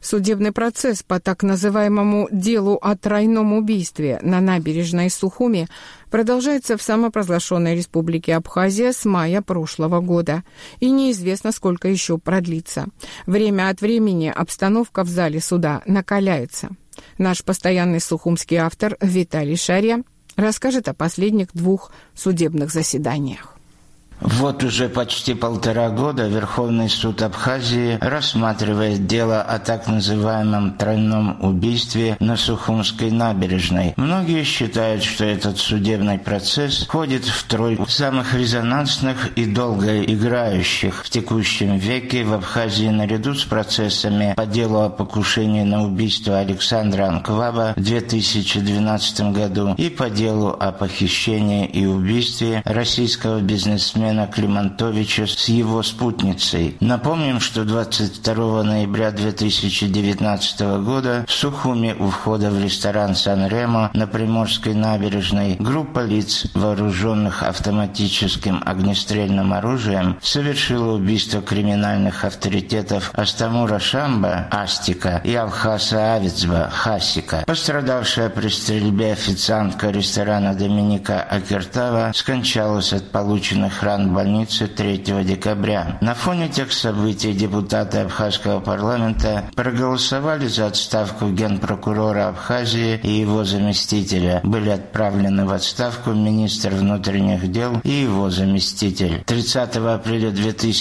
Судебный процесс по так называемому делу о тройном убийстве на набережной Сухуми продолжается в самопровозглашенной республике Абхазия с мая прошлого года, и неизвестно, сколько еще продлится. Время от времени обстановка в зале суда накаляется. Наш постоянный сухумский автор Виталий Шарья расскажет о последних 2 судебных заседаниях. Вот уже почти 1,5 года Верховный суд Абхазии рассматривает дело о так называемом тройном убийстве на Сухумской набережной. Многие считают, что этот судебный процесс входит в тройку самых резонансных и долго играющих в текущем веке в Абхазии наряду с процессами по делу о покушении на убийство Александра Анкваба в 2012 году и по делу о похищении и убийстве российского бизнесмена Климантовича с его спутницей. Напомним, что 22 ноября 2019 года в Сухуми у входа в ресторан «Сан-Ремо» на Приморской набережной группа лиц, вооруженных автоматическим огнестрельным оружием, совершила убийство криминальных авторитетов Астамура Шамба Астика и Алхаса Авицба Хасика. Пострадавшая при стрельбе официантка ресторана Доминика Акертава скончалась от полученных ран в больнице 3 декабря. На фоне тех событий депутаты Абхазского парламента проголосовали за отставку генпрокурора Абхазии и его заместителя. Были отправлены в отставку министр внутренних дел и его заместитель. 30 апреля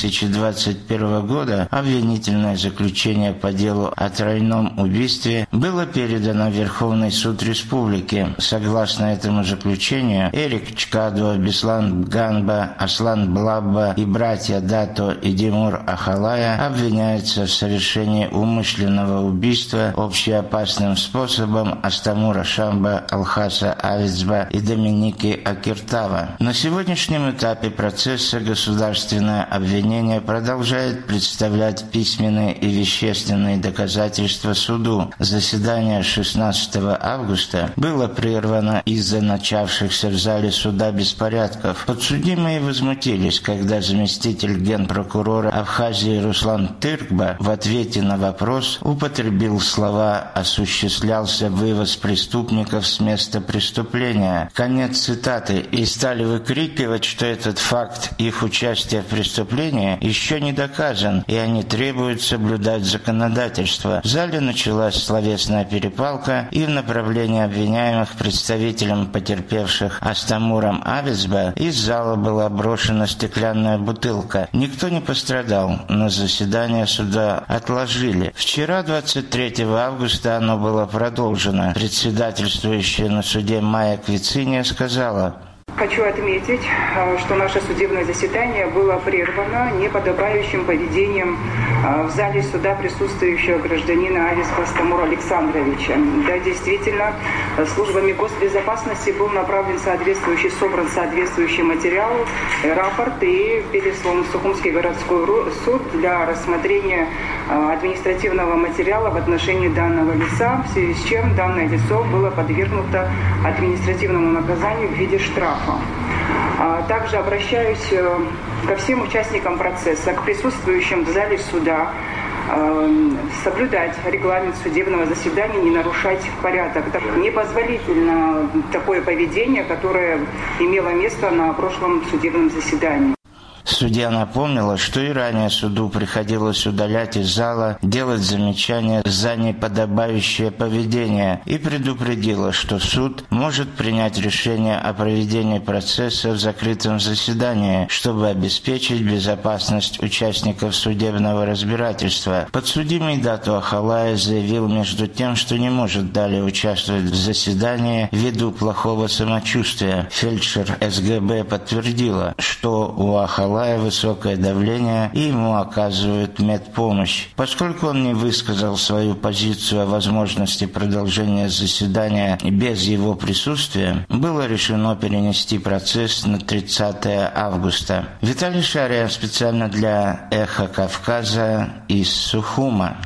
2021 года обвинительное заключение по делу о тройном убийстве было передано в Верховный суд Республики. Согласно этому заключению, Эрик Чкадо, Беслан Ганба, Аслан Блабба и братья Дато и Димур Ахалая обвиняются в совершении умышленного убийства общеопасным способом Астамура Шамба, Алхаса Авицба и Доминики Акертава. На сегодняшнем этапе процесса государственное обвинение продолжает представлять письменные и вещественные доказательства суду. Заседание 16 августа было прервано из-за начавшихся в зале суда беспорядков. Подсудимые возмутились, когда заместитель генпрокурора Абхазии Руслан Тыркба в ответе на вопрос употребил слова «осуществлялся вывоз преступников с места преступления». Конец цитаты. И стали выкрикивать, что этот факт их участия в преступлении еще не доказан, и они требуют соблюдать законодательство. В зале началась словесная перепалка, и в направлении обвиняемых представителям потерпевших Астамуром Авицба из зала была брошена стеклянная бутылка. Никто не пострадал, но заседание суда отложили. Вчера, 23 августа, оно было продолжено. Председательствующая на суде Майя Квициния сказала: Хочу отметить, что наше судебное заседание было прервано неподобающим поведением в зале суда присутствующего гражданина Авицба Астамура Александровича. Да, действительно, службами госбезопасности был направлен собран соответствующий материал, рапорт и переслан в Сухумский городской суд для рассмотрения административного материала в отношении данного лица, в связи с чем данное лицо было подвергнуто административному наказанию в виде штрафа. Также обращаюсь ко всем участникам процесса, к присутствующим в зале суда, соблюдать регламент судебного заседания, не нарушать порядок. Непозволительно такое поведение, которое имело место на прошлом судебном заседании. Судья напомнила, что и ранее суду приходилось удалять из зала, делать замечания за неподобающее поведение, и предупредила, что суд может принять решение о проведении процесса в закрытом заседании, чтобы обеспечить безопасность участников судебного разбирательства. Подсудимый Дато Ахалая заявил между тем, что не может далее участвовать в заседании ввиду плохого самочувствия. Фельдшер СГБ подтвердила, что у Ахалая высокое давление и ему оказывают медпомощь. Поскольку он не высказал свою позицию о возможности продолжения заседания без его присутствия, было решено перенести процесс на 30 августа. Виталий Шарья специально для «Эхо Кавказа» из Сухума.